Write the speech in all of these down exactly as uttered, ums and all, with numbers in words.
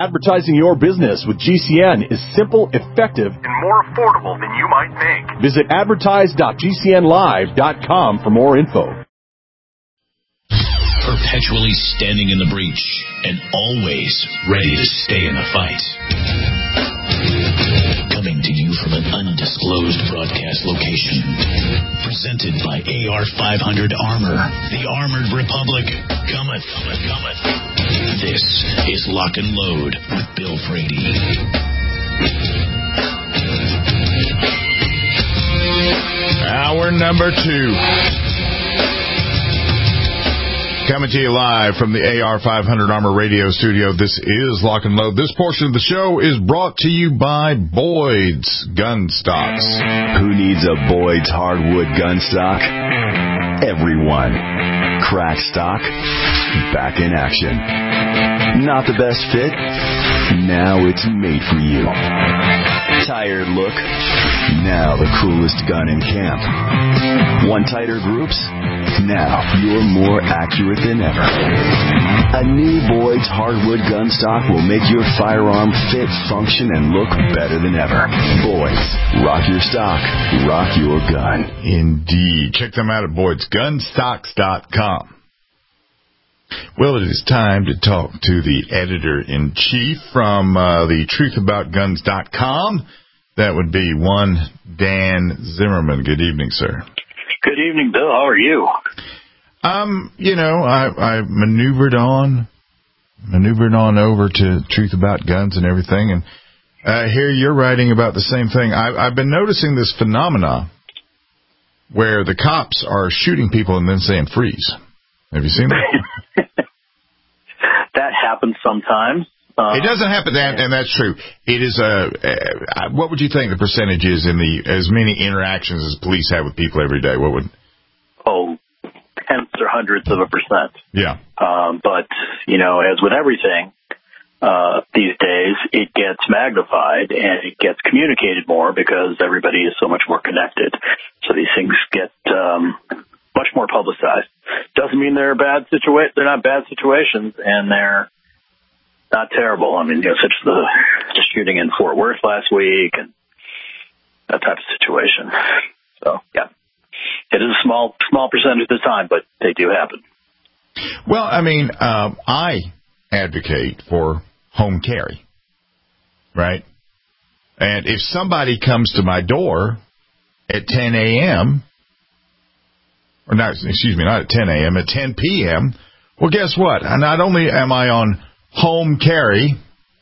Advertising your business with G C N is simple, effective, and more affordable than you might think. Visit advertise dot g c n live dot com for more info. Perpetually standing in the breach and always ready to stay in the fight. Coming to you from an undisclosed broadcast location. Presented by A R five hundred Armor. The Armored Republic cometh, cometh, cometh. This is Lock and Load with Bill Frady. Hour number two. Coming to you live from the A R five hundred Armor Radio Studio. This is Lock and Load. This portion of the show is brought to you by Boyd's Gun Stocks. Who needs a Boyd's hardwood gun stock? Everyone. Crack stock, back in action. Not the best fit? Now it's made for you. Tired look? Now the coolest gun in camp. Want tighter groups? Now you're more accurate than ever. A new Boyd's hardwood gun stock will make your firearm fit, function, and look better than ever. Boyd's. Rock your stock. Rock your gun. Indeed. Check them out at boyds gun stocks dot com. Well, it is time to talk to the editor-in-chief from uh, the truth about guns dot com. That would be one Dan Zimmerman. Good evening, sir. Good evening, Bill. How are you? Um, you know, I, I maneuvered on, maneuvered on over to Truth About Guns and everything, and uh, here you're writing about the same thing. I, I've been noticing this phenomena where the cops are shooting people and then saying freeze. Have you seen that? That happens sometimes. Uh, it doesn't happen, that, and that's true. It is a. Uh, what would you think the percentage is in the as many interactions as police have with people every day? What would? Oh, tenths or hundreds of a percent. Yeah. Um, but you know, as with everything uh, these days, it gets magnified and it gets communicated more because everybody is so much more connected. So these things get um, much more publicized. Doesn't mean they're bad situa- They're not bad situations, and they're not terrible. I mean, you know, such as the, the shooting in Fort Worth last week and that type of situation. So, yeah, it is a small, small percentage of the time, but they do happen. Well, I mean, uh, I advocate for home carry, right? And if somebody comes to my door at ten a.m., or not, excuse me, not at ten a.m., at ten p.m., well, guess what? Not only am I on home carry,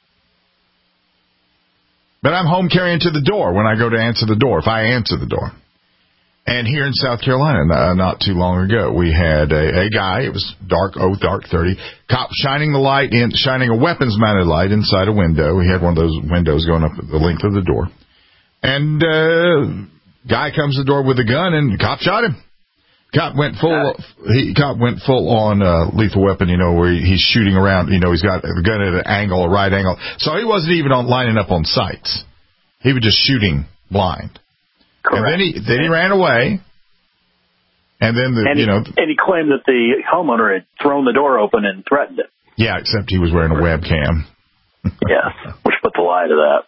but I'm home carrying to the door when I go to answer the door, if I answer the door. And here in South Carolina, uh, not too long ago, we had a, a guy, it was dark, oh, dark thirty, cop shining the light in, shining a weapons-mounted light inside a window. He had one of those windows going up the length of the door. And uh guy comes to the door with a gun, and the cop shot him. Cop went full. He cop went full on uh, lethal weapon. You know, where he, he's shooting around. You know, he's got the gun at an angle, a right angle. So he wasn't even on lining up on sights. He was just shooting blind. Correct. And then he then he ran away. And then the and you he, know and he claimed that the homeowner had thrown the door open and threatened it. Yeah, except he was wearing a webcam. Yes, which put the lie to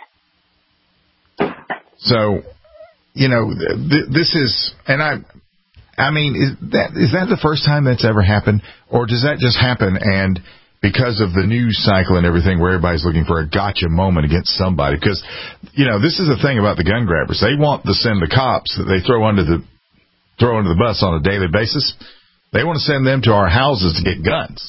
that. So, you know, th- this is, and I. I mean, is that is that the first time that's ever happened? Or does that just happen and because of the news cycle and everything where everybody's looking for a gotcha moment against somebody? Because, you know, this is the thing about the gun grabbers. They want to send the cops that they throw under the throw under the bus on a daily basis. They want to send them to our houses to get guns.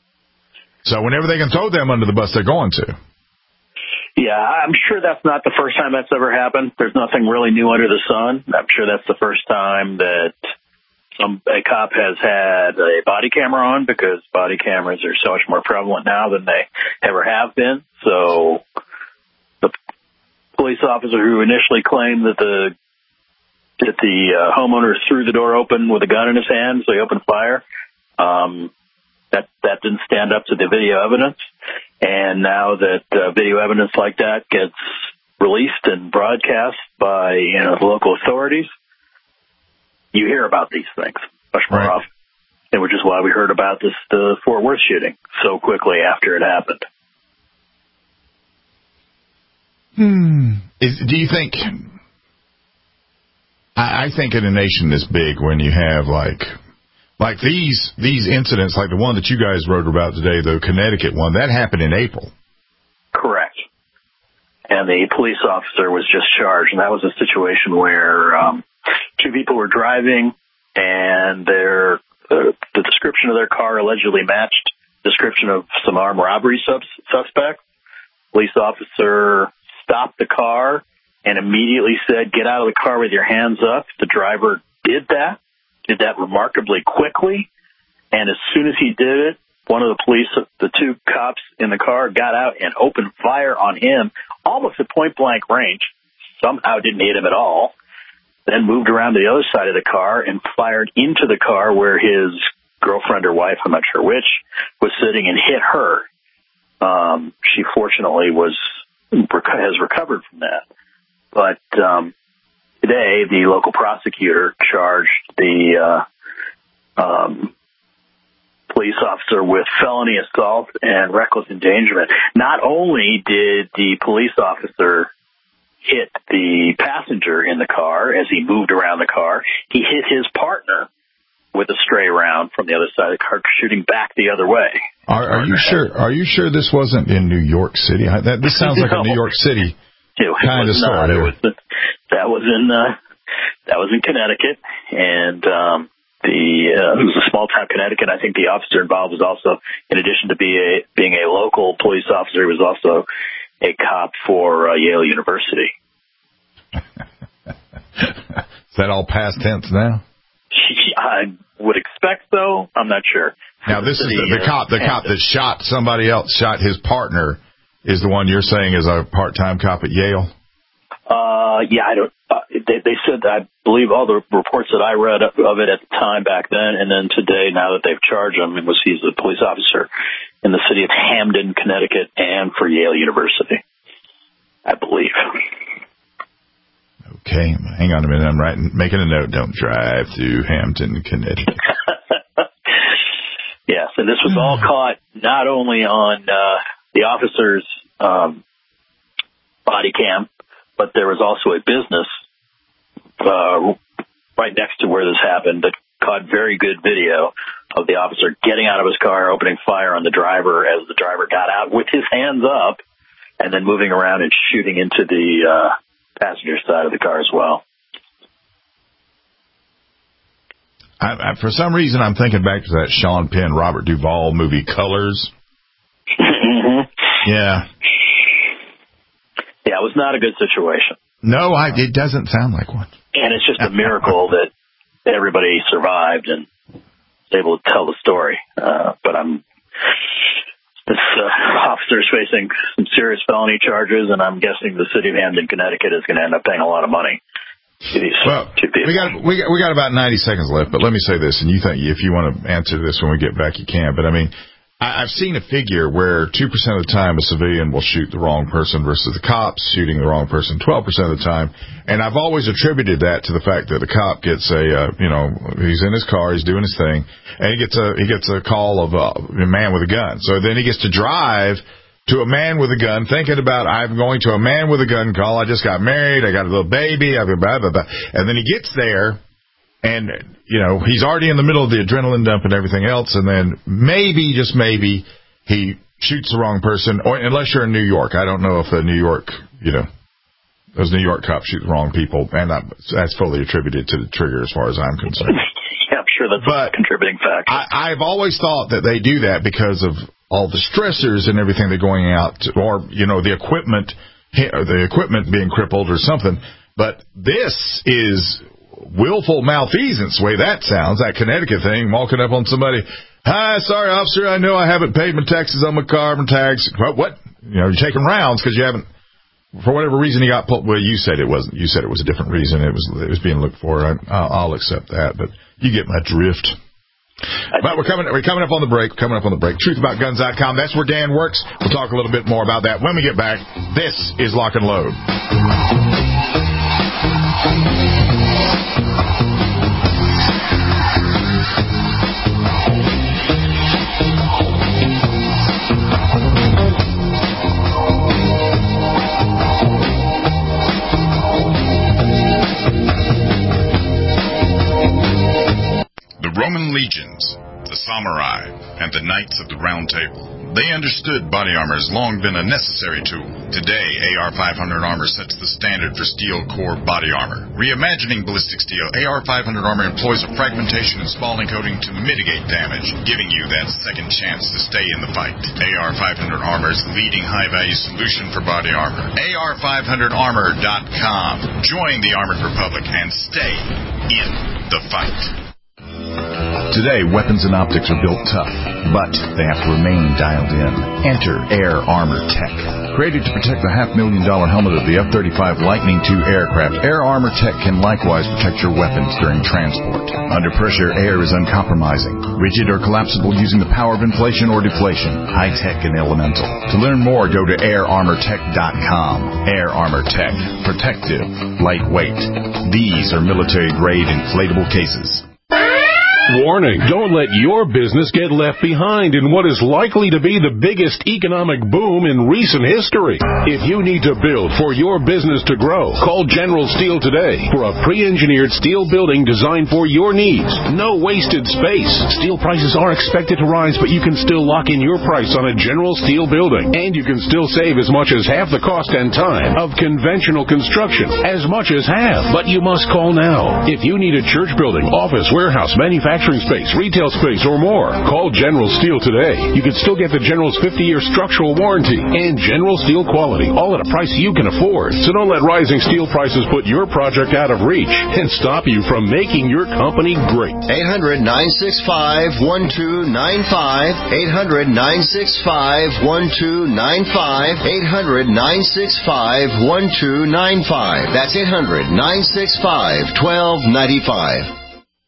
So whenever they can throw them under the bus, they're going to. Yeah, I'm sure that's not the first time that's ever happened. There's nothing really new under the sun. I'm sure that's the first time that Some, a cop has had a body camera on because body cameras are so much more prevalent now than they ever have been. So the police officer who initially claimed that the that the uh, homeowner threw the door open with a gun in his hand, so he opened fire, um, that that didn't stand up to the video evidence. And now that uh, video evidence like that gets released and broadcast by you know the local authorities, you hear about these things much more right. often, and which is why we heard about this the Fort Worth shooting so quickly after it happened. Hmm. Is, do you think... I, I think in a nation this big, when you have, like... Like these these incidents, like the one that you guys wrote about today, the Connecticut one, that happened in April. Correct. And the police officer was just charged, and that was a situation where um, two people were driving, and their uh, the description of their car allegedly matched the description of some armed robbery subs- suspect. Police officer stopped the car and immediately said, "Get out of the car with your hands up." The driver did that, did that remarkably quickly, and as soon as he did it, one of the police, the two cops in the car, got out and opened fire on him, almost at point-blank range. Somehow didn't hit him at all. Then moved around to the other side of the car and fired into the car where his girlfriend or wife, I'm not sure which, was sitting, and hit her. Um, she fortunately was has recovered from that. But um, today, the local prosecutor charged the uh, um, police officer with felony assault and reckless endangerment. Not only did the police officer hit the passenger in the car as he moved around the car, he hit his partner with a stray round from the other side of the car, shooting back the other way. Are, are you sure? Are you sure this wasn't in New York City? That, this sounds like no. a New York City kind of story. It was, that was in uh, that was in Connecticut, and um, the uh, it was a small town Connecticut. I think the officer involved was also, in addition to be a, being a local police officer, he was also a cop for uh, Yale University. Is that all past tense now? I would expect so. I'm not sure. Now, this is the, the cop. The cop that shot somebody else, shot his partner, is the one you're saying is a part-time cop at Yale. Uh, yeah, I don't. Uh, they, they said that, I believe all the reports that I read of it at the time back then, and then today, now that they've charged him, it was he's a police officer in the city of Hamden, Connecticut, and for Yale University, I believe. Okay, hang on a minute. I'm writing, making a note. Don't drive through Hamden, Connecticut. Yes, and this was all caught not only on uh, the officer's um, body cam, but there was also a business uh, right next to where this happened that caught very good video of the officer getting out of his car, opening fire on the driver as the driver got out with his hands up, and then moving around and shooting into the uh, passenger side of the car as well. I, I, for some reason, I'm thinking back to that Sean Penn, Robert Duvall movie, Colors. Mm-hmm. Yeah. Yeah, it was not a good situation. No, I, it doesn't sound like one. And it's just a miracle that everybody survived and was able to tell the story. Uh, but I'm this uh, officer is facing some serious felony charges, and I'm guessing the city of Hamden, Connecticut, is going to end up paying a lot of money. Well, we got we got we got about ninety seconds left, but let me say this, and you think if you want to answer this when we get back, you can. But I mean, I, I've seen a figure where two percent of the time a civilian will shoot the wrong person versus the cops shooting the wrong person twelve percent of the time, and I've always attributed that to the fact that the cop gets a uh, you know he's in his car, he's doing his thing, and he gets a he gets a call of a, a man with a gun, so then he gets to drive to a man with a gun, thinking about, I'm going to a man with a gun call. I just got married. I got a little baby. Blah, blah, blah, blah. And then he gets there, and, you know, he's already in the middle of the adrenaline dump and everything else. And then maybe, just maybe, he shoots the wrong person. Or unless you're in New York. I don't know if a New York, you know, those New York cops shoot the wrong people. And that's fully attributed to the trigger as far as I'm concerned. Yeah, I'm sure that's but a contributing factor. I, I've always thought that they do that because of all the stressors and everything they're going out to, or, you know, the equipment, the equipment being crippled or something. But this is willful malfeasance, the way that sounds, that Connecticut thing, walking up on somebody, hi, sorry, officer, I know I haven't paid my taxes on my car, my tags. What? what? You know, you're taking rounds because you haven't, for whatever reason you got pulled. Well, you said it wasn't. You said it was a different reason. It was it was being looked for. I, I'll accept that, but you get my drift. But we're coming we're coming up on the break. Coming up on the break. truth about guns dot com. That's where Dan works. We'll talk a little bit more about that when we get back. This is Lock and Load. legions, the samurai, and the knights of the Round Table. They understood body armor has long been a necessary tool. Today, A R five hundred Armor sets the standard for steel core body armor. Reimagining ballistic steel, A R five hundred Armor employs a fragmentation and spalling coating to mitigate damage, giving you that second chance to stay in the fight. A R five hundred Armor is the leading high-value solution for body armor. A R five hundred armor dot com. Join the Armored Republic and stay in the fight. Today, weapons and optics are built tough, but they have to remain dialed in. Enter Air Armor Tech. Created to protect the half-million dollar helmet of the F thirty-five Lightning two aircraft, Air Armor Tech can likewise protect your weapons during transport. Under pressure, air is uncompromising, rigid or collapsible using the power of inflation or deflation, high-tech and elemental. To learn more, go to air armor tech dot com. Air Armor Tech. Protective. Lightweight. These are military-grade inflatable cases. Warning, don't let your business get left behind in what is likely to be the biggest economic boom in recent history. If you need to build for your business to grow, call General Steel today for a pre-engineered steel building designed for your needs. No wasted space. Steel prices are expected to rise, but you can still lock in your price on a General Steel building. And you can still save as much as half the cost and time of conventional construction. As much as half. But you must call now. If you need a church building, office, warehouse, manufacturing space, retail space, or more, call General Steel today. You can still get the General's fifty-year structural warranty and General Steel quality, all at a price you can afford. So don't let rising steel prices put your project out of reach and stop you from making your company great. eight hundred, nine six five, one two nine five. eight hundred, nine six five, one two nine five. eight hundred, nine six five, one two nine five. That's eight hundred, nine six five, one two nine five.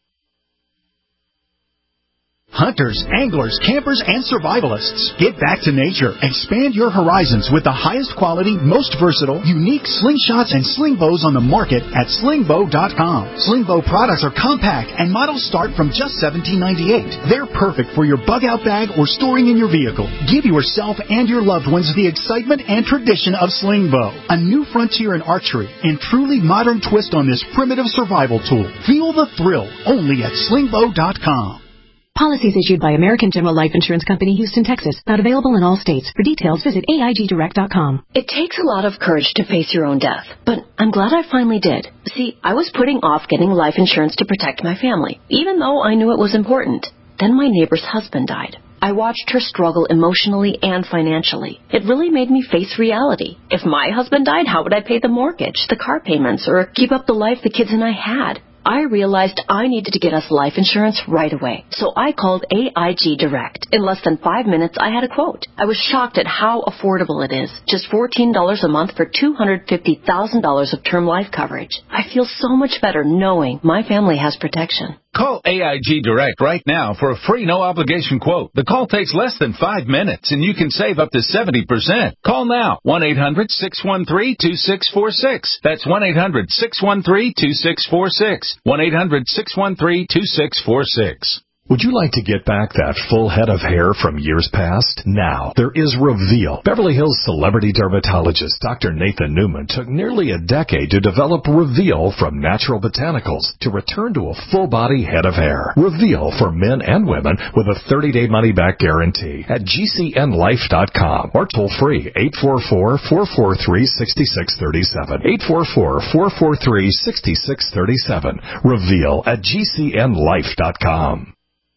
Hunters, anglers, campers, and survivalists. Get back to nature. Expand your horizons with the highest quality, most versatile, unique slingshots and sling bows on the market at sling bow dot com. Sling bow products are compact and models start from just seventeen ninety-eight. They're perfect for your bug out bag or storing in your vehicle. Give yourself and your loved ones the excitement and tradition of sling bow. A new frontier in archery and truly modern twist on this primitive survival tool. Feel the thrill only at sling bow dot com. Policies issued by American General Life Insurance Company, Houston, Texas. Not available in all states. For details, visit A I G direct dot com. It takes a lot of courage to face your own death, but I'm glad I finally did. See, I was putting off getting life insurance to protect my family, even though I knew it was important. Then my neighbor's husband died. I watched her struggle emotionally and financially. It really made me face reality. If my husband died, how would I pay the mortgage, the car payments, or keep up the life the kids and I had? I realized I needed to get us life insurance right away, so I called A I G Direct. In less than five minutes, I had a quote. I was shocked at how affordable it is. Just fourteen dollars a month for two hundred fifty thousand dollars of term life coverage. I feel so much better knowing my family has protection. Call A I G Direct right now for a free no-obligation quote. The call takes less than five minutes, and you can save up to seventy percent. Call now, one eight hundred, six one three, two six four six. That's one eight hundred, six one three, two six four six. one eight hundred, six one three, two six four six. Would you like to get back that full head of hair from years past? Now, there is Reveal. Beverly Hills celebrity dermatologist Doctor Nathan Newman took nearly a decade to develop Reveal from natural botanicals to return to a full-body head of hair. Reveal for men and women with a thirty-day money-back guarantee at G C N life dot com or toll-free eight four four, four four three, six six three seven. eight four four, four four three, six six three seven. Reveal at G C N life dot com.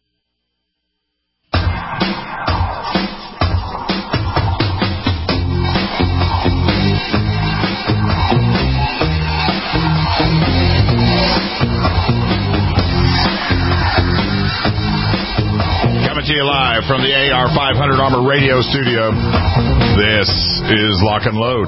To you live from the A R five hundred Armor Radio Studio. This is Lock and Load.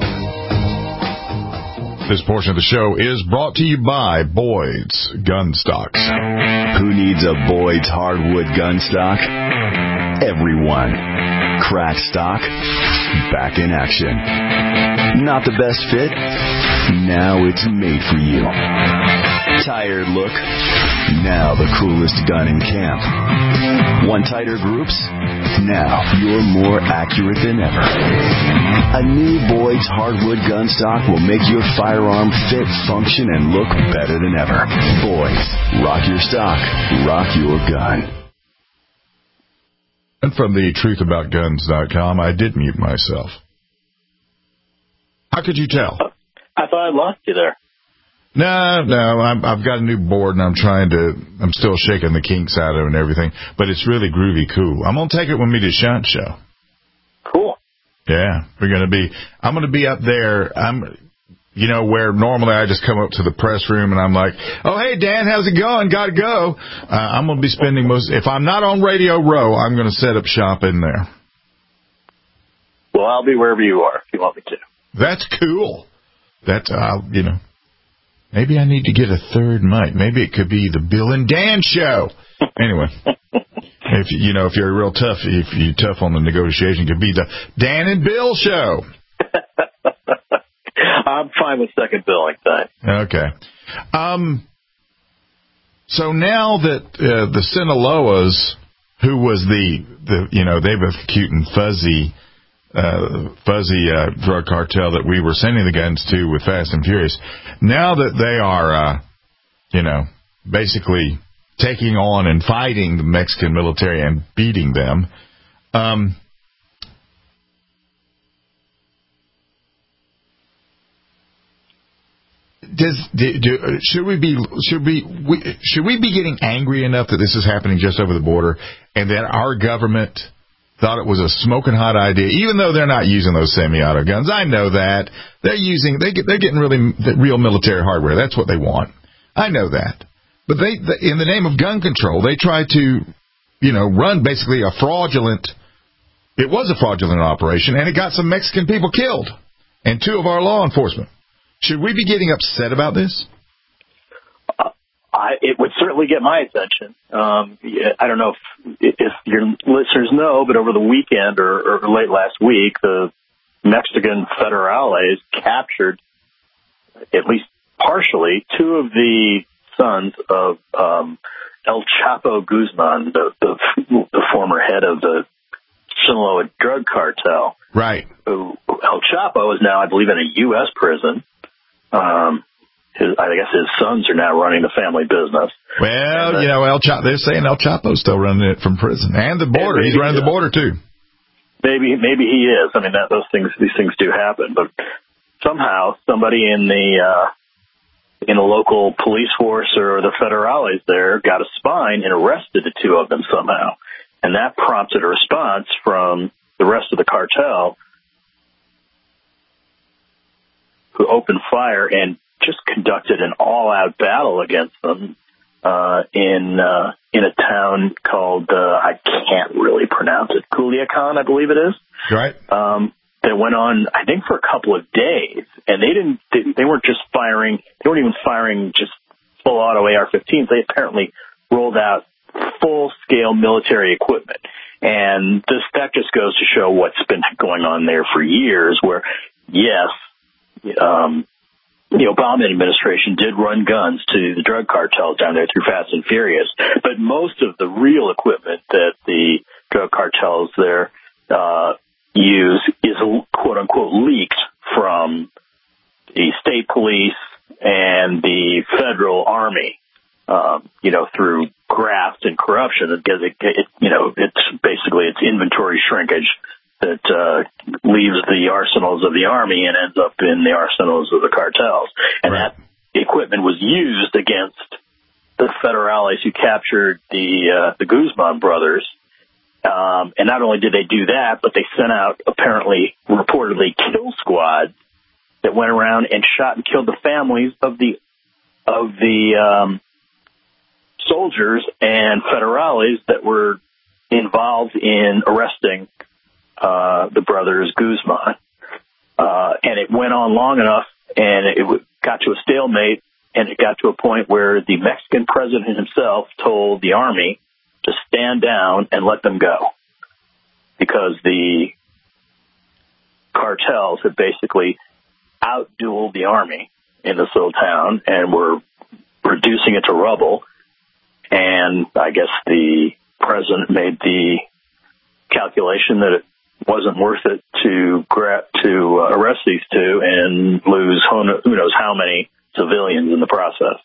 This portion of the show is brought to you by Boyd's Gun Stocks. Who needs a Boyd's hardwood gun stock? Everyone. Crack stock, back in action. Not the best fit? Now it's made for you. tired look? Now the coolest gun in camp. Want tighter groups? Now you're more accurate than ever. A new Boyd's hardwood gun stock will make your firearm fit, function, and look better than ever. Boyd's. Rock your stock. Rock your gun. And from the truth about guns dot com, I did mute myself. How could you tell? I thought I lost you there. No, no, I'm, I've got a new board, and I'm trying to, I'm still shaking the kinks out of it and everything, but it's really groovy cool. I'm going to take it with me to SHUNT Show. Cool. Yeah, we're going to be, I'm going to be up there. I'm, you know, where normally I just come up to the press room and I'm like, oh, hey, Dan, how's it going? Got to go. Uh, I'm going to be spending most, if I'm not on Radio Row, I'm going to set up shop in there. Well, I'll be wherever you are if you want me to. That's cool. That's, uh, you know, maybe I need to get a third mic. Maybe it could be the Bill and Dan Show. Anyway, if you know, if you're real tough, if you're tough on the negotiation, it could be the Dan and Bill Show. I'm fine with second billing time. Okay. Um. So now that uh, the Sinaloas, who was the, the you know, they were the cute and fuzzy, uh, fuzzy uh, drug cartel that we were sending the guns to with Fast and Furious, now that they are, uh, you know, basically taking on and fighting the Mexican military and beating them, um, Does do, do, should we be should we, we should we be getting angry enough that this is happening just over the border, and that our government thought it was a smoking hot idea, even though they're not using those semi-auto guns? I know that they're using they get they're getting really real military hardware. That's what they want. I know that, but they, in the name of gun control, they try to, you know, run basically a fraudulent. It was a fraudulent operation, and it got some Mexican people killed, and two of our law enforcement. Should we be getting upset about this? Uh, I, it would certainly get my attention. Um, I don't know if, if your listeners know, but over the weekend or, or late last week, the Mexican federales captured, at least partially, two of the sons of um, El Chapo Guzman, the, the, the former head of the Sinaloa drug cartel. Right. Who, El Chapo is now, I believe, in a U S prison. Um, his, I guess his sons are now running the family business. Well, uh, you know, El Chapo, they're saying El Chapo's still running it from prison and the border. He's running the border too. Maybe, maybe he is. I mean, that, those things, these things do happen. But somehow, somebody in the uh, in the local police force or the federales there got a spine and arrested the two of them somehow, and that prompted a response from the rest of the cartel, who opened fire and just conducted an all-out battle against them uh, in uh, in a town called, uh, I can't really pronounce it, Culiacan, I believe it is. Right. Um, that went on, I think, for a couple of days, and they didn't. They, they weren't just firing. They weren't even firing just full auto A R fifteens. They apparently rolled out full-scale military equipment, and this that just goes to show what's been going on there for years. Where, yes. Um, the Obama administration did run guns to the drug cartels down there through Fast and Furious, but most of the real equipment that the drug cartels there uh, use is quote-unquote leaked from the state police and the federal army, um, you know, through graft and corruption. Because it, it, you know, it's basically it's inventory shrinkage that uh, leaves the arsenals of the army and ends up in the arsenals of the cartels. And right. that equipment was used against the federales who captured the uh, the Guzman brothers. Um, and not only did they do that, but they sent out, apparently, reportedly, kill squads that went around and shot and killed the families of the of the um, soldiers and federales that were involved in arresting Uh, the brothers Guzman. Uh, and it went on long enough, and it w- got to a stalemate, and it got to a point where the Mexican president himself told the army to stand down and let them go, because the cartels had basically outdueled the army in this little town and were reducing it to rubble. And I guess the president made the calculation that it wasn't worth it to gra- to uh, arrest these two and lose who knows how many civilians in the process.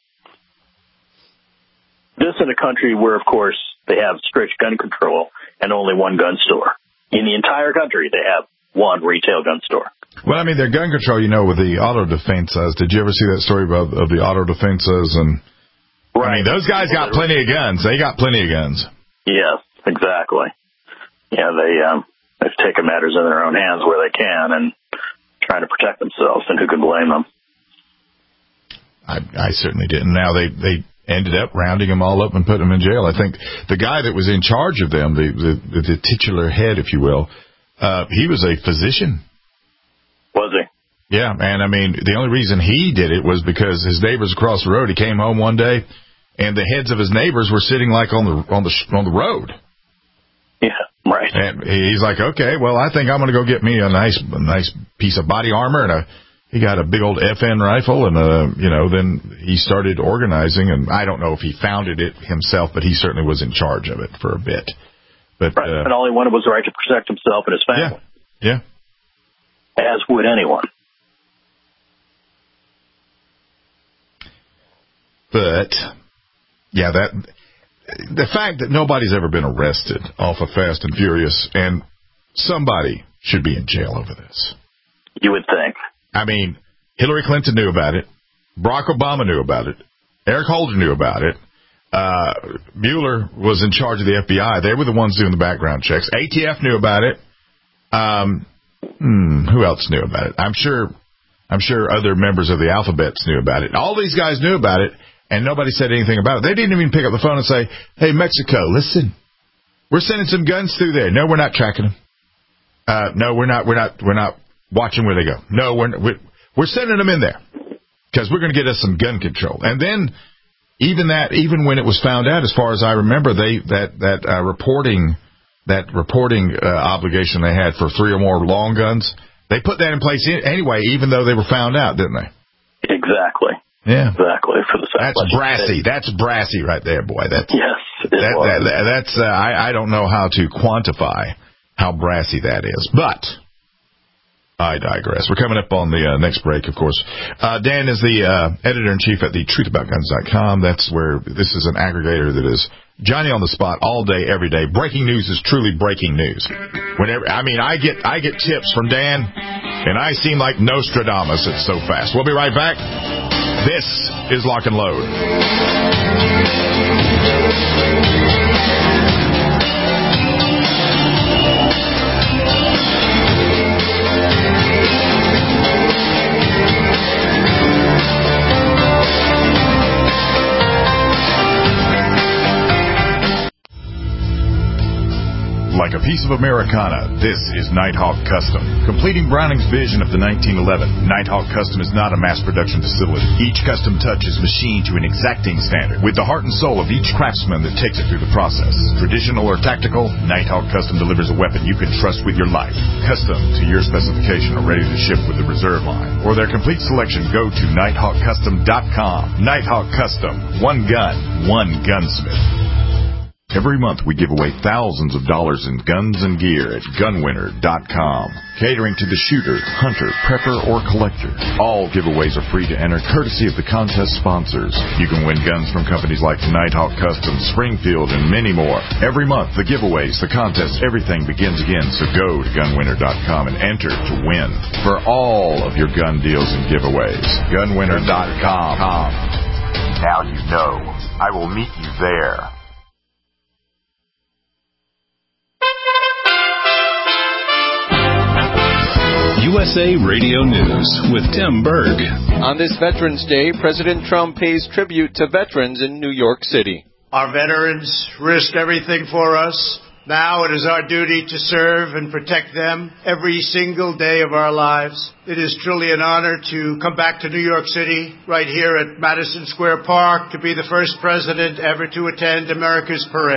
This in a country where, of course, they have strict gun control and only one gun store. In the entire country, they have one retail gun store. Well, I mean, their gun control, you know, with the auto defenses. Did you ever see that story about of the auto defenses? And right. I mean, those guys got plenty of guns. They got plenty of guns. Yes, exactly. Yeah, they um, they've taken matters in their own hands where they can and trying to protect themselves. And who can blame them? I, I certainly didn't. Now they they ended up rounding them all up and putting them in jail. I think the guy that was in charge of them, the the, the titular head, if you will, uh, he was a physician. Was he? Yeah, and I mean, the only reason he did it was because his neighbors across the road. He came home one day, and the heads of his neighbors were sitting like on the on the on the road. Yeah, right. And he's like, okay, well, I think I'm going to go get me a nice a nice piece of body armor, and a he got a big old F N rifle, and uh, you know, then he started organizing, and I don't know if he founded it himself, but he certainly was in charge of it for a bit. But right. uh, and all he wanted was the right to protect himself and his family. Yeah. Yeah. As would anyone. But, yeah, that the fact that nobody's ever been arrested off of Fast and Furious, and somebody should be in jail over this. You would think. I mean, Hillary Clinton knew about it. Barack Obama knew about it. Eric Holder knew about it. Uh, Mueller was in charge of the F B I. They were the ones doing the background checks. A T F knew about it. Um... Hmm, who else knew about it? I'm sure I'm sure other members of the alphabets knew about it. All these guys knew about it, and nobody said anything about it. They didn't even pick up the phone and say, hey, Mexico, listen, we're sending some guns through there. No, we're not tracking them. Uh, no, we're not, we're not, we're not watching where they go. No, we're, we're, we're sending them in there because we're going to get us some gun control. And then even that, even when it was found out, as far as I remember, they, that, that, uh, reporting, that reporting uh, obligation they had for three or more long guns, they put that in place anyway, even though they were found out, didn't they? Exactly. Yeah. Exactly. For the that's brassy. State. That's brassy right there, boy. That's, yes. It that, was. That, that's uh, I, I don't know how to quantify how brassy that is, but I digress. We're coming up on the uh, next break, of course. Uh, Dan is the uh, editor-in-chief at the truth about guns dot com. That's where this is an aggregator that is Johnny on the spot all day, every day. Breaking news is truly breaking news. Whenever I mean, I get I get tips from Dan, and I seem like Nostradamus. It's so fast. We'll be right back. This is Lock and Load. Like a piece of Americana, this is Nighthawk Custom. Completing Browning's vision of the nineteen eleven, Nighthawk Custom is not a mass production facility. Each custom touch is machined to an exacting standard, with the heart and soul of each craftsman that takes it through the process. Traditional or tactical, Nighthawk Custom delivers a weapon you can trust with your life. Custom to your specification or ready to ship with the reserve line. For their complete selection, go to nighthawk custom dot com. Nighthawk Custom. One gun, one gunsmith. Every month we give away thousands of dollars in guns and gear at gun winner dot com. Catering to the shooter, hunter, prepper, or collector. All giveaways are free to enter, courtesy of the contest sponsors. You can win guns from companies like Nighthawk Custom, Springfield, and many more. Every month, the giveaways, the contests, everything begins again. So go to gun winner dot com and enter to win for all of your gun deals and giveaways. gun winner dot com. Now you know. I will meet you there. U S A Radio News with Tim Berg. On this Veterans Day, President Trump pays tribute to veterans in New York City. Our veterans risked everything for us. Now it is our duty to serve and protect them every single day of our lives. It is truly an honor to come back to New York City, right here at Madison Square Park, to be the first president ever to attend America's parade.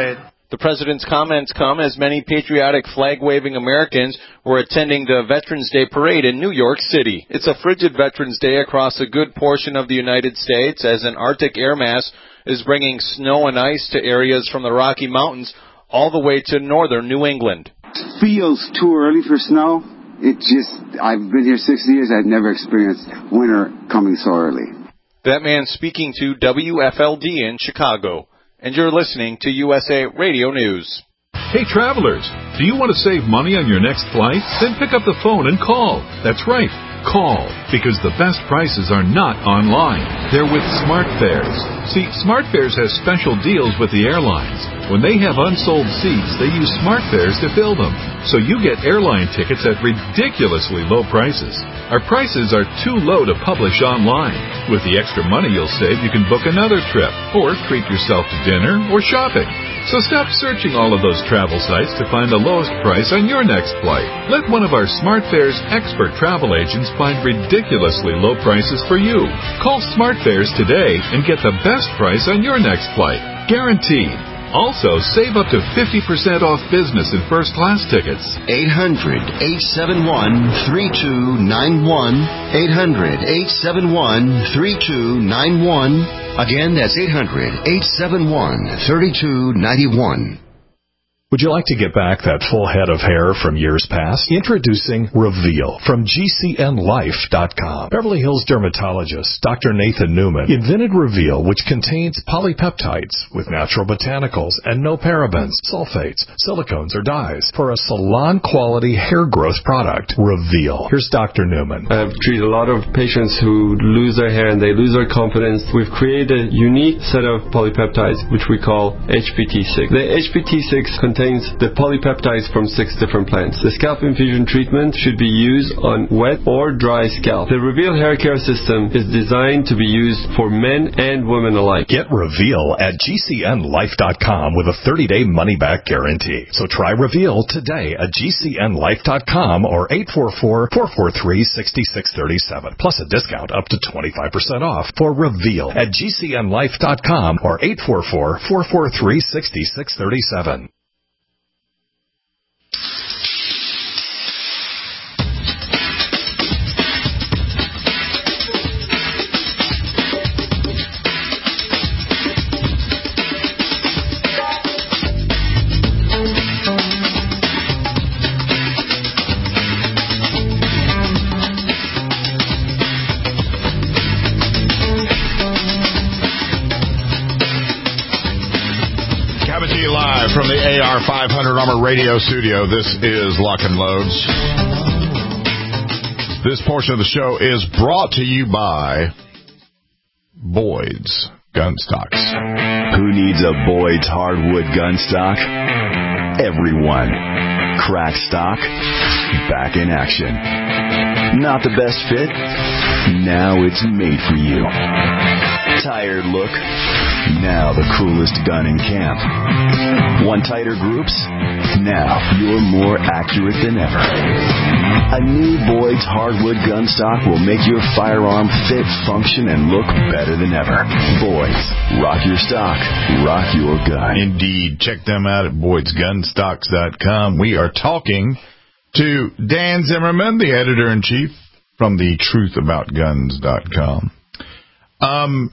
The president's comments come as many patriotic flag-waving Americans were attending the Veterans Day parade in New York City. It's a frigid Veterans Day across a good portion of the United States as an Arctic air mass is bringing snow and ice to areas from the Rocky Mountains all the way to northern New England. It feels too early for snow. It just, I've been here sixty years, I've never experienced winter coming so early. That man speaking to W F L D in Chicago. And you're listening to U S A Radio News. Hey, travelers, do you want to save money on your next flight? Then pick up the phone and call. That's right, call, because the best prices are not online. They're with SmartFares. See, SmartFares has special deals with the airlines. When they have unsold seats, they use SmartFares to fill them. So you get airline tickets at ridiculously low prices. Our prices are too low to publish online. With the extra money you'll save, you can book another trip, or treat yourself to dinner or shopping. So stop searching all of those travel sites to find the lowest price on your next flight. Let one of our SmartFares expert travel agents find ridiculously low prices for you. Call SmartFares today and get the best price on your next flight. Guaranteed. Also, save up to fifty percent off business and first-class tickets. eight hundred, eight seven one, three two nine one. eight hundred, eight seven one, three two nine one. Again, that's eight hundred, eight seven one, three two nine one. Would you like to get back that full head of hair from years past? Introducing Reveal from G C N life dot com. Beverly Hills dermatologist Doctor Nathan Newman invented Reveal, which contains polypeptides with natural botanicals and no parabens, sulfates, silicones, or dyes for a salon-quality hair growth product. Reveal. Here's Doctor Newman. I've treated a lot of patients who lose their hair and they lose their confidence. We've created a unique set of polypeptides, which we call H P T six. The H P T six contains the polypeptides from six different plants. The scalp infusion treatment should be used on wet or dry scalp. The Reveal hair care system is designed to be used for men and women alike. Get Reveal at G C N life dot com with a thirty-day money-back guarantee. So try Reveal today at G C N life dot com or eight four four, four four three, six six three seven. Plus a discount up to twenty-five percent off for Reveal at G C N life dot com or eight four four, four four three, six six three seven. From the A R five hundred Armor Radio Studio, this is Lock and Loads. This portion of the show is brought to you by Boyd's Gun Stocks. Who needs a Boyd's hardwood gun stock? Everyone. Crack stock, back in action. Not the best fit? Now it's made for you. Tired look? Now the coolest gun in camp. Want tighter groups? Now you're more accurate than ever. A new Boyd's hardwood gun stock will make your firearm fit, function, and look better than ever. Boyd's. Rock your stock. Rock your gun. Indeed. Check them out at boyds gun stocks dot com. We are talking to Dan Zimmerman, the editor-in-chief from the truth about guns dot com. Um...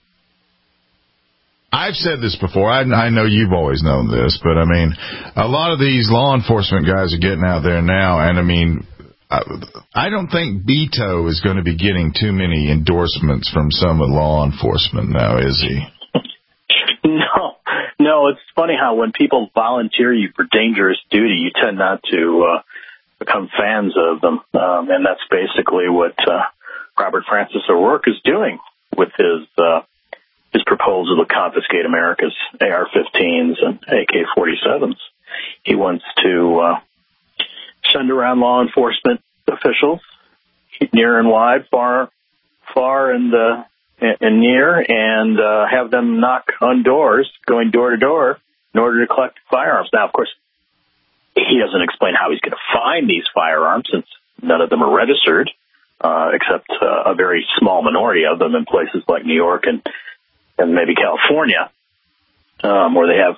I've said this before. I, I know you've always known this, but I mean, a lot of these law enforcement guys are getting out there now, and I mean, I, I don't think Beto is going to be getting too many endorsements from some of law enforcement now, is he? No, no. It's funny how when people volunteer you for dangerous duty, you tend not to uh, become fans of them, um, and that's basically what uh, Robert Francis O'Rourke is doing with his. Uh, his proposal to confiscate America's A R fifteens and A K forty-sevens. He wants to uh, send around law enforcement officials near and wide, far, far and, uh, and near, and uh, have them knock on doors, going door to door, in order to collect firearms. Now, of course, he doesn't explain how he's going to find these firearms, since none of them are registered, uh, except uh, a very small minority of them in places like New York and and maybe California, um, where they have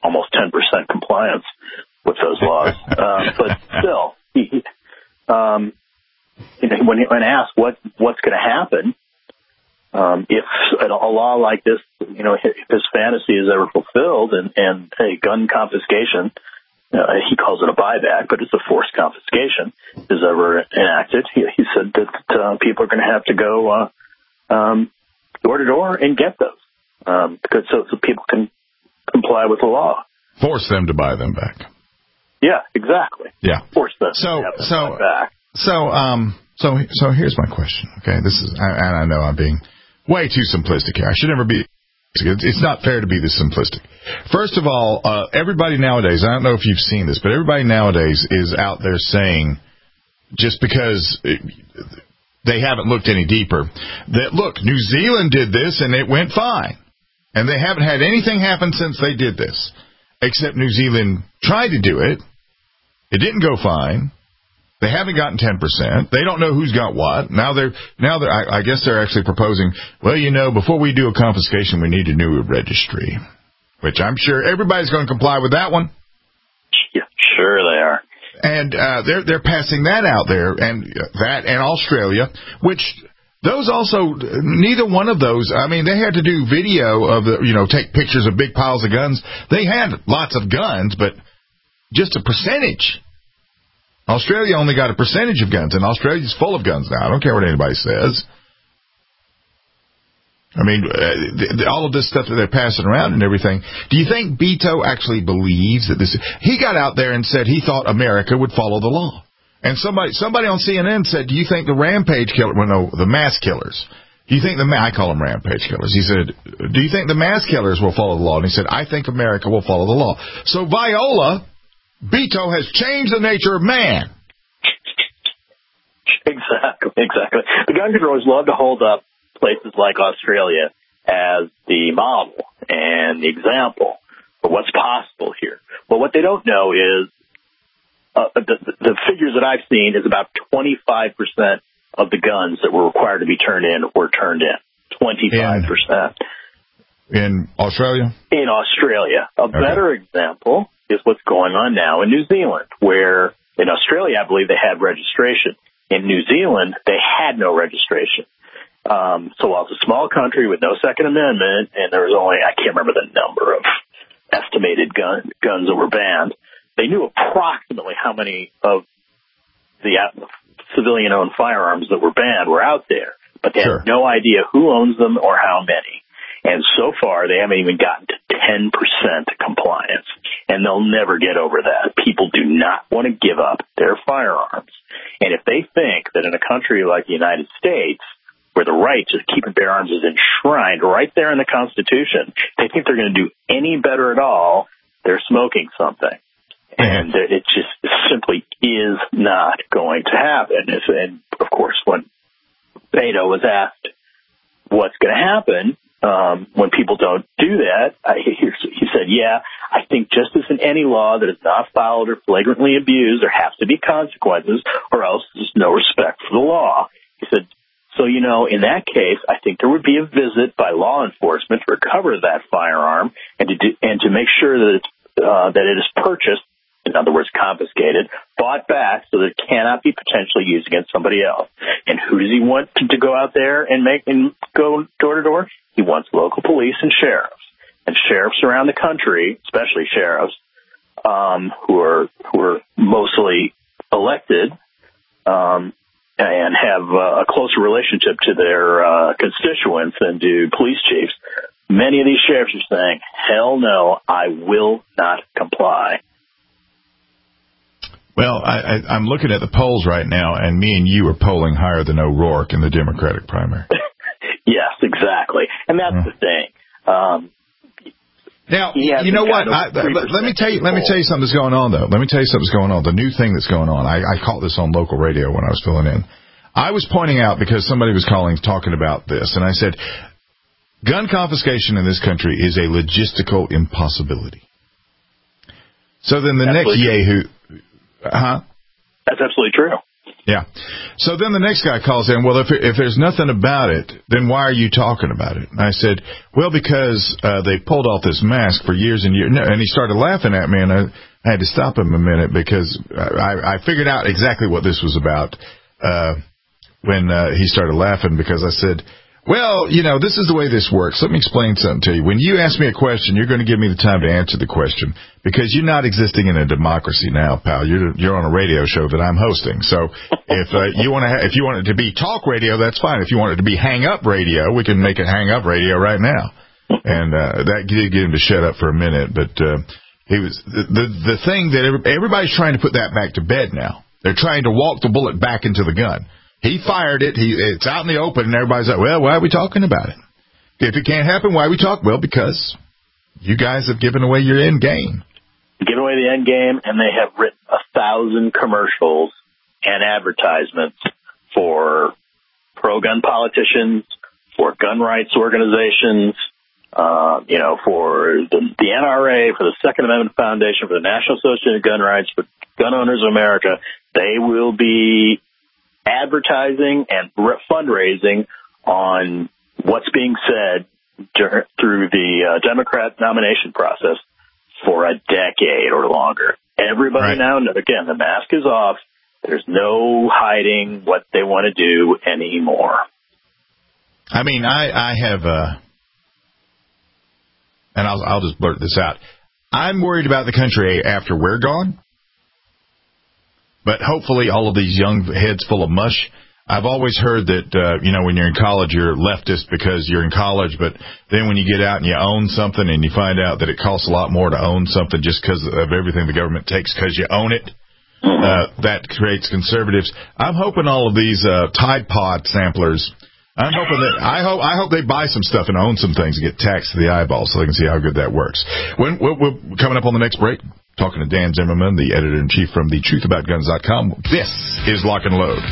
almost ten percent compliance with those laws. uh, but still, he, um, you know, when, when asked what, what's going to happen, um, if a, a law like this, you know, if his fantasy is ever fulfilled and, and a gun confiscation, uh, he calls it a buyback, but it's a forced confiscation, is ever enacted, he, he said that uh, people are going to have to go uh, um, door to door and get those, um, because so, so people can comply with the law. Force them to buy them back. Yeah, exactly. Yeah. Force them so, to have them so, back. So, um, so, so here's my question. Okay, this is, and I know I'm being way too simplistic here. I should never be. It's not fair to be this simplistic. First of all, uh, everybody nowadays, I don't know if you've seen this, but everybody nowadays is out there saying, just because it, they haven't looked any deeper, that, look, New Zealand did this and it went fine. And they haven't had anything happen since they did this, except New Zealand tried to do it. It didn't go fine. They haven't gotten ten percent. They don't know who's got what. Now they're, now they're, I, I guess they're actually proposing, well, you know, before we do a confiscation, we need a new registry, which I'm sure everybody's going to comply with that one. Yeah, sure they are. And, uh, they're, they're passing that out there, and that and Australia, which those also, neither one of those, I mean, they had to do video of the, you know, take pictures of big piles of guns. They had lots of guns, but just a percentage. Australia only got a percentage of guns, and Australia's full of guns now. I don't care what anybody says. I mean, uh, all of this stuff that they're passing around and everything. Do you think Beto actually believes that this? He got out there and said he thought America would follow the law. And somebody somebody on C N N said, do you think the rampage killer, well, no, the mass killers, do you think the, I call them rampage killers. He said, do you think the mass killers will follow the law? And he said, I think America will follow the law. So Viola, Beto has changed the nature of man. Exactly, exactly. The gun controllers love to hold up places like Australia as the model and the example for what's possible here. But what they don't know is uh, the, the figures that I've seen is about twenty-five percent of the guns that were required to be turned in were turned in. twenty-five percent. In Australia? In Australia. A okay. better example is what's going on now in New Zealand, where in Australia, I believe they had registration. In New Zealand, they had no registration. Um, so while it's a small country with no Second Amendment, and there was only, I can't remember the number of estimated gun, guns that were banned, they knew approximately how many of the civilian-owned firearms that were banned were out there, but they sure. had no idea who owns them or how many. And so far, they haven't even gotten to ten percent compliance. And they'll never get over that. People do not want to give up their firearms. And if they think that in a country like the United States, where the right to keep and bear arms is enshrined right there in the Constitution, they think they're going to do any better at all, they're smoking something. And it just simply is not going to happen. And, of course, when Beto was asked what's going to happen, Um, when people don't do that, I, he, he said, yeah, I think just as in any law that is not followed or flagrantly abused, there has to be consequences, or else there's no respect for the law. He said, so, you know, in that case, I think there would be a visit by law enforcement to recover that firearm and to do, and to make sure that it's, uh, that it is purchased, in other words, confiscated, bought back so that it cannot be potentially used against somebody else. And who does he want to, to go out there and make and go door to door? He wants local police and sheriffs. And sheriffs around the country, especially sheriffs, um, who are who are mostly elected um, and have uh, a closer relationship to their uh, constituents than do police chiefs. Many of these sheriffs are saying, hell no, I will not comply. Well, I, I, I'm looking at the polls right now, and me and you are polling higher than O'Rourke in the Democratic primary. Yes, exactly. And that's mm. the thing. Um, now, you know what? I, let, let me tell you. Let me tell you something that's going on, though. Let me tell you something that's going on. The new thing that's going on. I, I caught this on local radio when I was filling in. I was pointing out because somebody was calling, talking about this, and I said, gun confiscation in this country is a logistical impossibility. So then the absolutely next yahoo, huh? That's absolutely true. Yeah. So then the next guy calls in, well, if if there's nothing about it, then why are you talking about it? And I said, well, because uh, they pulled off this mask for years and years. And he started laughing at me, and I, I had to stop him a minute because I, I figured out exactly what this was about uh, when uh, he started laughing, because I said, well, you know, this is the way this works. Let me explain something to you. When you ask me a question, you're going to give me the time to answer the question, because you're not existing in a democracy now, pal. You're you're on a radio show that I'm hosting. So if uh, you want to, ha- if you want it to be talk radio, that's fine. If you want it to be hang up radio, we can make it hang up radio right now. And uh, that did get him to shut up for a minute, but uh, he was the, the the thing that every, everybody's trying to put that back to bed now. They're trying to walk the bullet back into the gun. He fired it. He, it's out in the open, and everybody's like, well, why are we talking about it? If it can't happen, why are we talking? Well, because you guys have given away your end game. Given away the end game, and they have written a thousand commercials and advertisements for pro-gun politicians, for gun rights organizations, uh, you know, for the, the N R A, for the Second Amendment Foundation, for the National Association of Gun Rights, for Gun Owners of America. They will be advertising and fundraising on what's being said dur- through the uh, Democrat nomination process for a decade or longer. Everybody right. now, again, the mask is off. There's no hiding what they want to do anymore. I mean, I, I have, uh, and I'll, I'll just blurt this out. I'm worried about the country after we're gone. But hopefully all of these young heads full of mush. I've always heard that, uh, you know, when you're in college, you're leftist because you're in college. But then when you get out and you own something and you find out that it costs a lot more to own something just because of everything the government takes because you own it, uh, that creates conservatives. I'm hoping all of these uh, Tide Pod samplers, I'm hoping that I hope I hope they buy some stuff and own some things and get taxed to the eyeballs so they can see how good that works. When we're, we're coming up on the next break. Talking to Dan Zimmerman, the editor-in-chief from the truth about guns dot com. This is Lock and Load.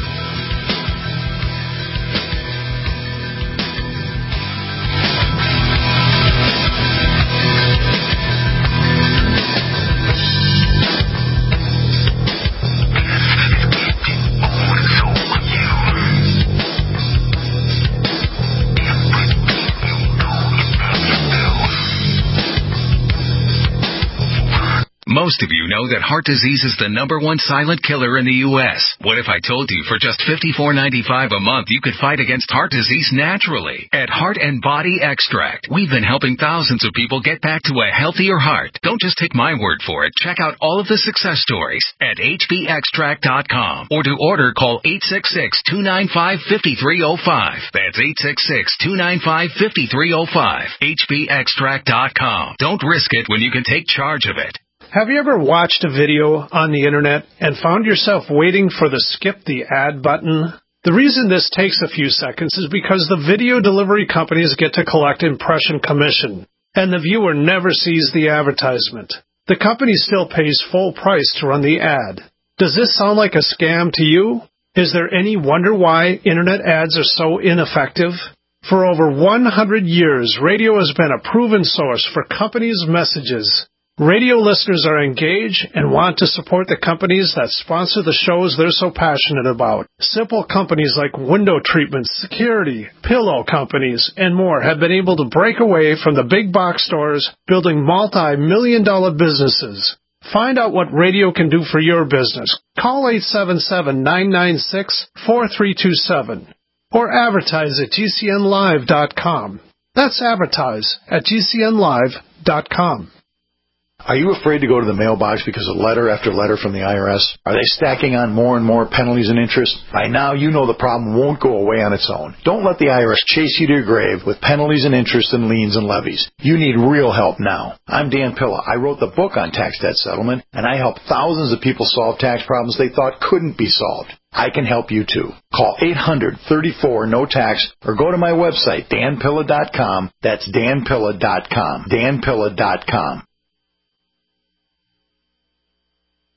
Most of you know that heart disease is the number one silent killer in the U S What if I told you for just fifty-four ninety-five a month you could fight against heart disease naturally? At Heart and Body Extract, we've been helping thousands of people get back to a healthier heart. Don't just take my word for it. Check out all of the success stories at H B extract dot com. Or to order, call eight six six, two nine five, five three zero five. That's eight six six, two nine five, five three zero five. H B extract dot com. Don't risk it when you can take charge of it. Have you ever watched a video on the internet and found yourself waiting for the skip the ad button? The reason this takes a few seconds is because the video delivery companies get to collect impression commission, and the viewer never sees the advertisement. The company still pays full price to run the ad. Does this sound like a scam to you? Is there any wonder why internet ads are so ineffective? For over one hundred years, radio has been a proven source for companies' messages. Radio listeners are engaged and want to support the companies that sponsor the shows they're so passionate about. Simple companies like window treatments, security, pillow companies, and more have been able to break away from the big box stores, building multi-million dollar businesses. Find out what radio can do for your business. Call eight seven seven, nine nine six, four three two seven or advertise at G C N live dot com. That's advertise at G C N live dot com. Are you afraid to go to the mailbox because of letter after letter from the I R S? Are they stacking on more and more penalties and interest? By now, you know the problem won't go away on its own. Don't let the I R S chase you to your grave with penalties and interest and liens and levies. You need real help now. I'm Dan Pilla. I wrote the book on tax debt settlement, and I help thousands of people solve tax problems they thought couldn't be solved. I can help you too. Call eight hundred, thirty-four, no tax or go to my website, dan pilla dot com. That's dan pilla dot com. dan pilla dot com.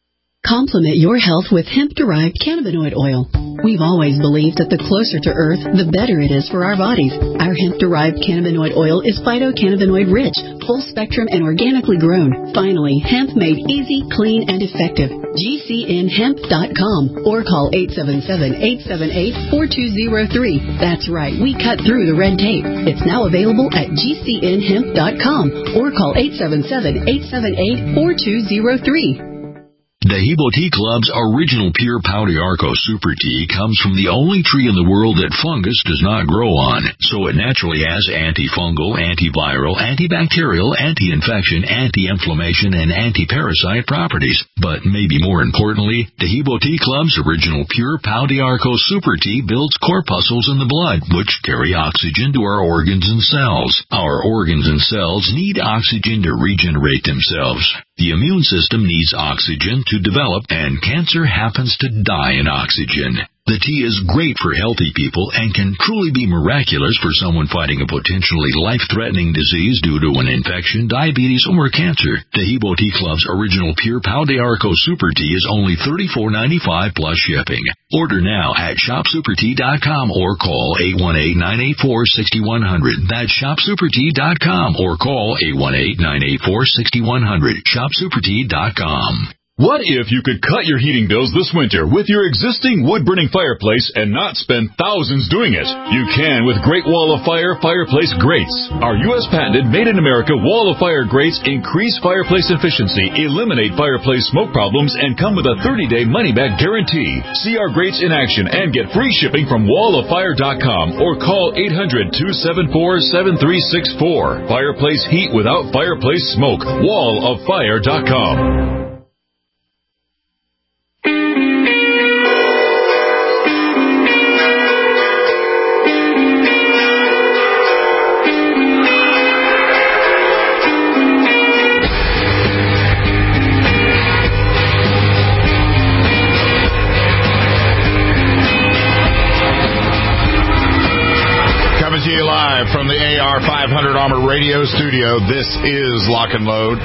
Complement your health with hemp-derived cannabinoid oil. We've always believed that the closer to Earth, the better it is for our bodies. Our hemp-derived cannabinoid oil is phytocannabinoid-rich, full-spectrum, and organically grown. Finally, hemp made easy, clean, and effective. G C N hemp dot com or call eight seven seven, eight seven eight, four two zero three. That's right, we cut through the red tape. It's now available at G C N hemp dot com or call eight seven seven, eight seven eight, four two zero three. The Hebo Tea Club's original pure Pau d'Arco Super Tea comes from the only tree in the world that fungus does not grow on, so it naturally has antifungal, antiviral, antibacterial, anti-infection, anti-inflammation, and anti-parasite properties. But maybe more importantly, the Hebo Tea Club's original pure Pau d'Arco Super Tea builds corpuscles in the blood, which carry oxygen to our organs and cells. Our organs and cells need oxygen to regenerate themselves. The immune system needs oxygen to develop, and cancer happens to die in oxygen. The tea is great for healthy people and can truly be miraculous for someone fighting a potentially life-threatening disease due to an infection, diabetes, or cancer. The Hebo Tea Club's original pure Pau d'Arco Super Tea is only thirty-four ninety-five plus shipping. Order now at shop super tea dot com or call eight one eight, nine eight four, six one zero zero. That's shop super tea dot com or call eight one eight, nine eight four, six one zero zero. shop super tea dot com. What if you could cut your heating bills this winter with your existing wood-burning fireplace and not spend thousands doing it? You can with Great Wall of Fire fireplace grates. Our U S patented made-in-America Wall of Fire grates increase fireplace efficiency, eliminate fireplace smoke problems, and come with a thirty-day money-back guarantee. See our grates in action and get free shipping from wall of fire dot com or call eight hundred, two seven four, seven three six four. Fireplace heat without fireplace smoke. wall of fire dot com. From the A R five hundred Armor Radio Studio, this is Lock and Load.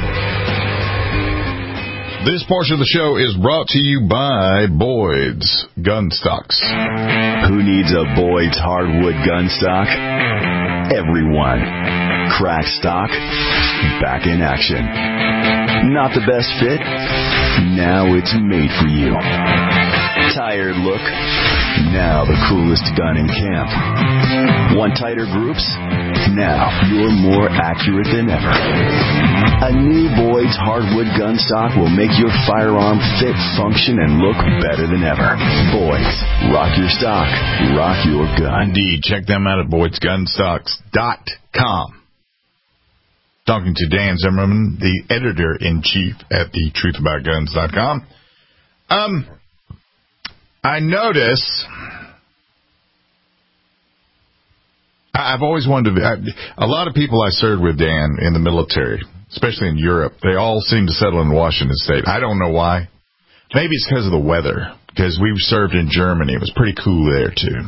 This portion of the show is brought to you by Boyd's Gun Stocks. Who needs a Boyd's hardwood gun stock? Everyone. Crack stock, back in action. Not the best fit? Now it's made for you. Tired look? Now the coolest gun in camp. Want tighter groups? Now you're more accurate than ever. A new Boyd's hardwood gun stock will make your firearm fit, function, and look better than ever. Boyd's. Rock your stock. Rock your gun. Indeed. Check them out at boyds gun stocks dot com. Talking to Dan Zimmerman, the editor-in-chief at the truth about guns dot com. Um, I notice... I've always wanted to be, I, a lot of people I served with, Dan, in the military, especially in Europe, they all seem to settle in Washington State. I don't know why. Maybe it's because of the weather, because we served in Germany. It was pretty cool there, too.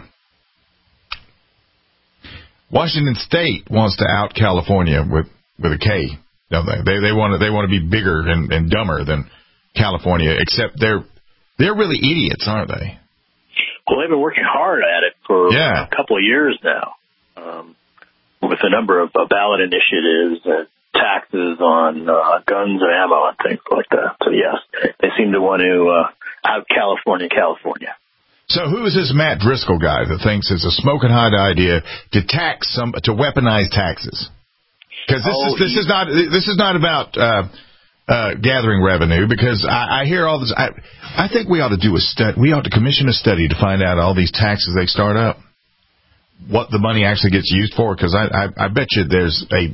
Washington State wants to out California with, with a K, don't they? They, they want to, they want to be bigger and, and dumber than California, except they're, they're really idiots, aren't they? Well, they've been working hard at it for yeah. a couple of years now. Um, with a number of uh, ballot initiatives and taxes on uh, guns and ammo and things like that. So, yes, they seem to want to uh, out California, California. So who is this Matt Driscoll guy that thinks it's a smoking hot idea to tax some, to weaponize taxes? Because this oh, is this he, is not this is not about uh, uh, gathering revenue. Because I, I hear all this. I, I think we ought to do a study. We ought to commission a study to find out all these taxes they start up, what the money actually gets used for, because I, I, I bet you there's a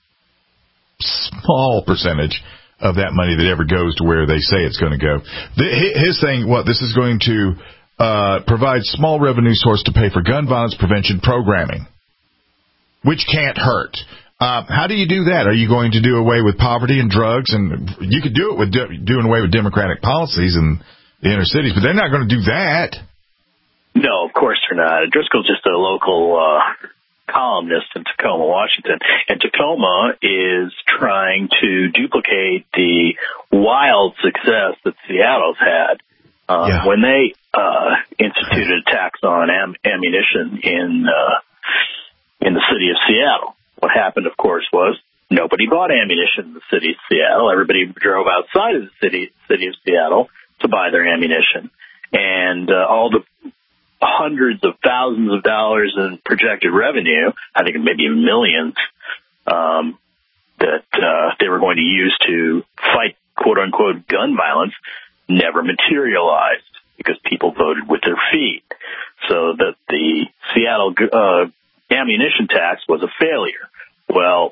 small percentage of that money that ever goes to where they say it's going to go. The, his thing, what, this is going to uh, provide small revenue source to pay for gun violence prevention programming, which can't hurt. Uh, how do you do that? Are you going to do away with poverty and drugs? And you could do it with do, doing away with democratic policies in the inner cities, but they're not going to do that. No, of course they're not. Driscoll's just a local uh, columnist in Tacoma, Washington. And Tacoma is trying to duplicate the wild success that Seattle's had uh, yeah. when they uh, instituted a tax on am- ammunition in uh, in the city of Seattle. What happened, of course, was nobody bought ammunition in the city of Seattle. Everybody drove outside of the city city of Seattle to buy their ammunition. And uh, all the hundreds of thousands of dollars in projected revenue, I think maybe millions, um, that uh, they were going to use to fight, quote-unquote, gun violence, never materialized because people voted with their feet. So that the Seattle uh, ammunition tax was a failure. Well,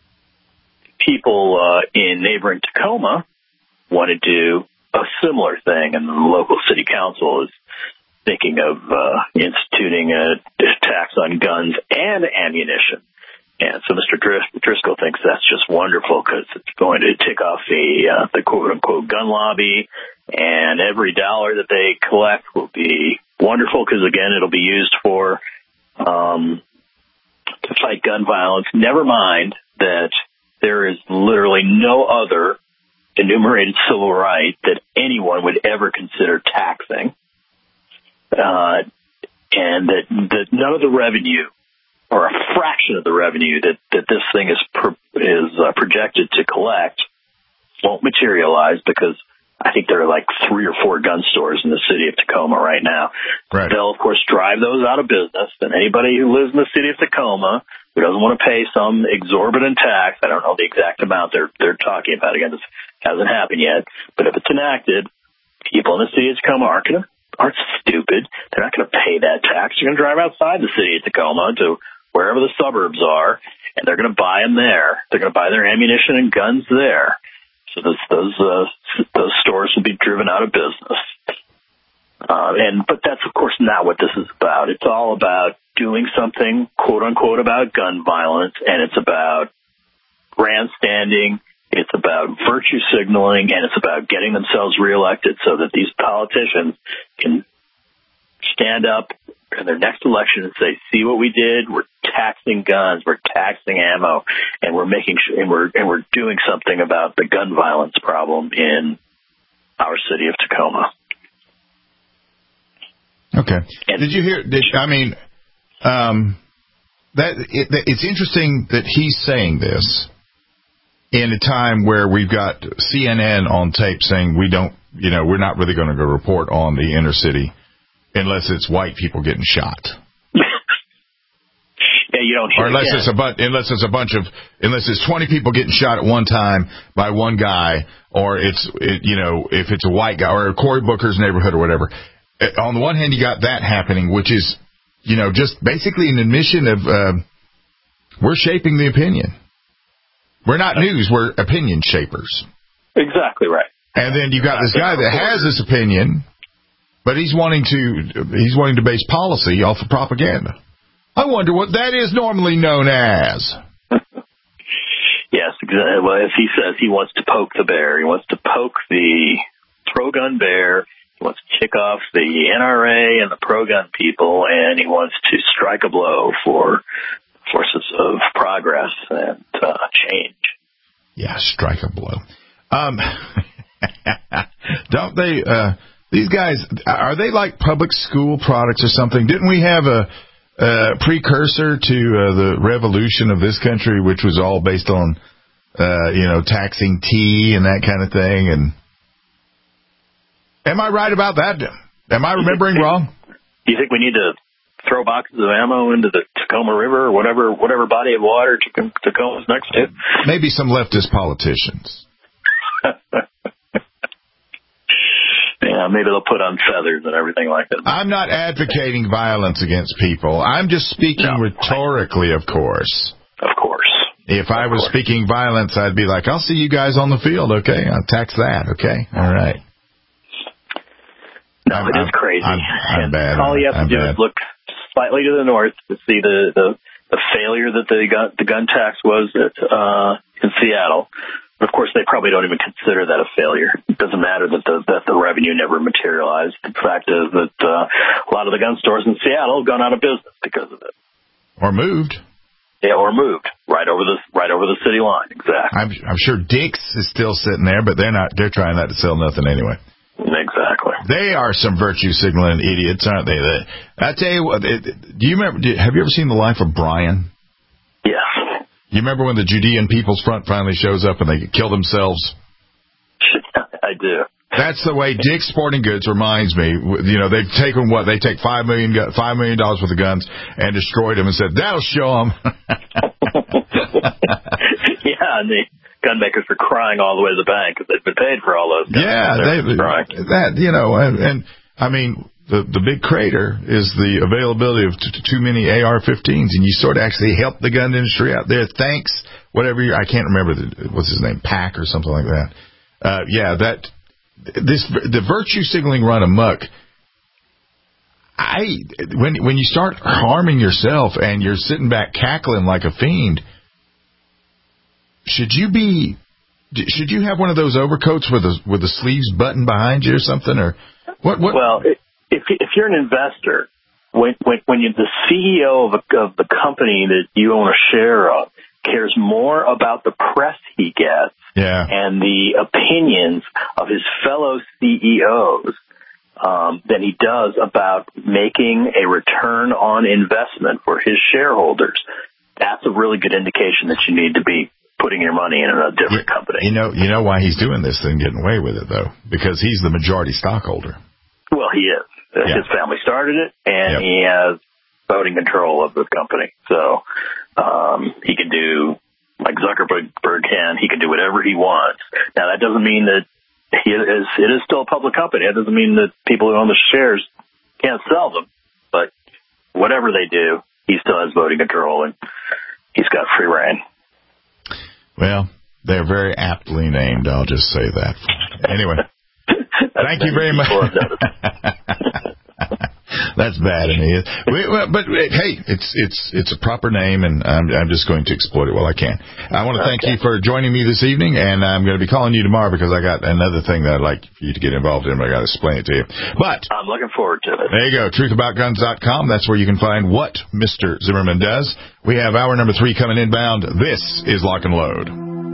people uh, in neighboring Tacoma want to do a similar thing, and the local city council is thinking of uh, instituting a tax on guns and ammunition. And so Mister Dris- Driscoll thinks that's just wonderful because it's going to tick off the, uh, the quote-unquote gun lobby, and every dollar that they collect will be wonderful because, again, it'll be used for um, to fight gun violence. Never mind that there is literally no other enumerated civil right that anyone would ever consider taxing, uh, and that, that none of the revenue, or a fraction of the revenue that, that this thing is pro- is uh, projected to collect, won't materialize because I think there are like three or four gun stores in the city of Tacoma right now. Right. They'll, of course, drive those out of business, and anybody who lives in the city of Tacoma who doesn't want to pay some exorbitant tax, I don't know the exact amount they're they're talking about. Again, this hasn't happened yet, but if it's enacted, people in the city of Tacoma aren't going to aren't stupid. They're not going to pay that tax. They're going to drive outside the city of Tacoma to wherever the suburbs are, and they're going to buy them there. They're going to buy their ammunition and guns there. So those those uh, those stores will be driven out of business. Uh, and but that's of course not what this is about. It's all about doing something, quote unquote, about gun violence, and it's about grandstanding. It's about virtue signaling, and it's about getting themselves reelected so that these politicians can stand up in their next election and say, "See what we did? We're taxing guns, we're taxing ammo, and we're making sure, and we're and we're doing something about the gun violence problem in our city of Tacoma." Okay. And did you hear? Did, I mean, um, that it, it's interesting that he's saying this in a time where we've got C N N on tape saying we don't, you know, we're not really going to go report on the inner city unless it's white people getting shot. Yeah, you don't hear or unless it it's a bu- unless it's a bunch of unless it's twenty people getting shot at one time by one guy, or it's it, you know, if it's a white guy or Cory Booker's neighborhood or whatever. On the one hand, you got that happening, which is, you know, just basically an admission of uh, we're shaping the opinion. We're not news, we're opinion shapers. Exactly right. And then you got this guy that has this opinion, but he's wanting to he's wanting to base policy off of propaganda. I wonder what that is normally known as. Yes, exactly. Well, as he says, he wants to poke the bear. He wants to poke the pro-gun bear. He wants to kick off the N R A and the pro-gun people, and he wants to strike a blow for forces of progress and uh, change. Yeah, strike a blow. Um, don't they, uh, these guys, are they like public school products or something? Didn't we have a, a precursor to uh, the revolution of this country, which was all based on, uh, you know, taxing tea and that kind of thing? And am I right about that? Am I remembering do you think, wrong? Do you think we need to throw boxes of ammo into the Tacoma River or whatever whatever body of water Tacoma's next to? Maybe some leftist politicians. Yeah, maybe they'll put on feathers and everything like that. I'm not advocating violence against people. I'm just speaking no. rhetorically, of course. Of course. If I was speaking violence, I'd be like, I'll see you guys on the field, okay? I'll tax that, okay? All right. No, I'm, it is I'm, crazy. I'm, I'm and bad. All you have I'm to do bad. is look slightly to the north to see the, the, the failure that the gun, the gun tax was at, uh, in Seattle. But of course, they probably don't even consider that a failure. It doesn't matter that the, that the revenue never materialized. The fact is that uh, a lot of the gun stores in Seattle have gone out of business because of it. Or moved. Yeah, or moved right over the right over the city line. Exactly. I'm, I'm sure Dick's is still sitting there, but they're not. They're trying not to sell nothing anyway. Exactly. They are some virtue signaling idiots, aren't they? I tell you what. It, do you remember? Do, have you ever seen The Life of Brian? Yes. You remember when the Judean People's Front finally shows up and they kill themselves? I do. That's the way Dick's Sporting Goods reminds me. You know, they've taken what? They take five million, five million dollars worth of guns and destroyed them and said, that'll show them. Yeah, and the gun makers are crying all the way to the bank because they've been paid for all those guns. Yeah, they, that, you know, and, and I mean, the the big crater is the availability of t- too many A R fifteens, and you sort of actually help the gun industry out there. Thanks, whatever, you, I can't remember, the, what's his name, Pack or something like that. Uh, yeah, that... This the virtue signaling run amok. I when when you start harming yourself and you're sitting back cackling like a fiend, should you be? Should you have one of those overcoats with the with the sleeves buttoned behind you or something? Or what? what? Well, if if you're an investor, when when when you're the C E O of a, of the company that you own a share of, cares more about the press he gets yeah. and the opinions of his fellow C E Os um, than he does about making a return on investment for his shareholders. That's a really good indication that you need to be putting your money in a different you, company. You know, you know why he's doing this and getting away with it, though? Because he's the majority stockholder. Well, he is. Yeah. His family started it, and yep. he has voting control of the company. So um, he can do, like Zuckerberg can, he can do whatever he wants. Now, that doesn't mean that he is, it is still a public company. That doesn't mean that people who own the shares can't sell them. But whatever they do, he still has voting control, and he's got free reign. Well, they're very aptly named. I'll just say that. Anyway, thank you very much. That's bad in here. But hey, it's it's it's a proper name, and I'm I'm just going to exploit it while I can. I want to thank okay. you for joining me this evening, and I'm going to be calling you tomorrow because I got another thing that I'd like for you to get involved in, but I got to explain it to you. But I'm looking forward to it. There you go, truth about guns dot com. That's where you can find what Mister Zimmerman does. We have hour number three coming inbound. This is Lock and Load.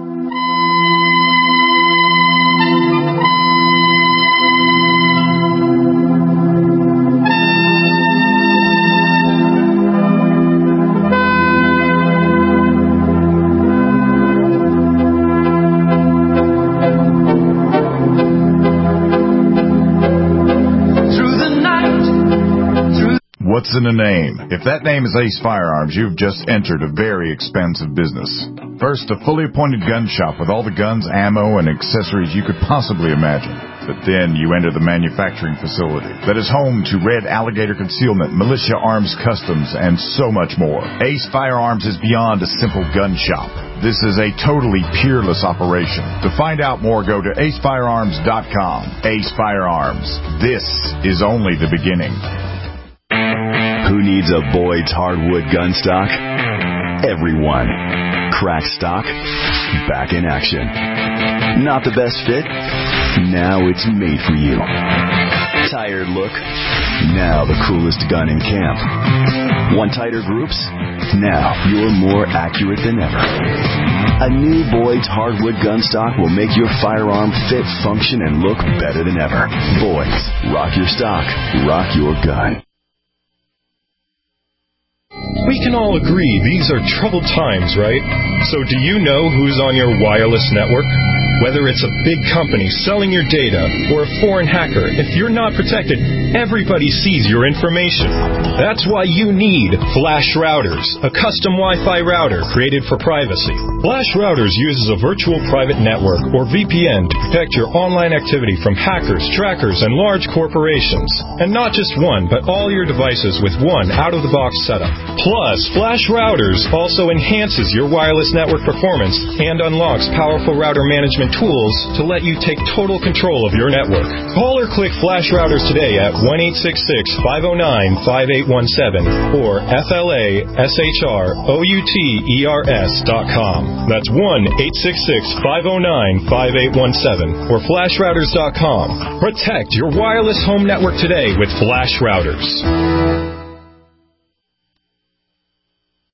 What's in a name? If that name is Ace Firearms, you've just entered a very expensive business. First, a fully appointed gun shop with all the guns, ammo, and accessories you could possibly imagine. But then you enter the manufacturing facility that is home to Red Alligator Concealment, Militia Arms Customs, and so much more. Ace Firearms is beyond a simple gun shop. This is a totally peerless operation. To find out more, go to ace firearms dot com. Ace Firearms. This is only the beginning. Who needs a Boyd's hardwood gun stock? Everyone. Crack stock, back in action. Not the best fit? Now it's made for you. Tired look? Now the coolest gun in camp. Want tighter groups? Now you're more accurate than ever. A new Boyd's hardwood gun stock will make your firearm fit, function, and look better than ever. Boyd's. Rock your stock. Rock your gun. We can all agree these are troubled times, right? So do you know who's on your wireless network? Whether it's a big company selling your data or a foreign hacker, if you're not protected, everybody sees your information. That's why you need Flash Routers, a custom Wi-Fi router created for privacy. Flash Routers uses a virtual private network, or V P N, to protect your online activity from hackers, trackers, and large corporations. And not just one, but all your devices with one out-of-the-box setup. Plus, Flash Routers also enhances your wireless network performance and unlocks powerful router management tools to let you take total control of your network. Call or click Flash Routers today at one eight six six, five oh nine, five eight one seven or F L A S H R O U T E R S dot com. That's one eight six six, five oh nine, five eight one seven or flash routers dot com. Protect your wireless home network today with Flash Routers.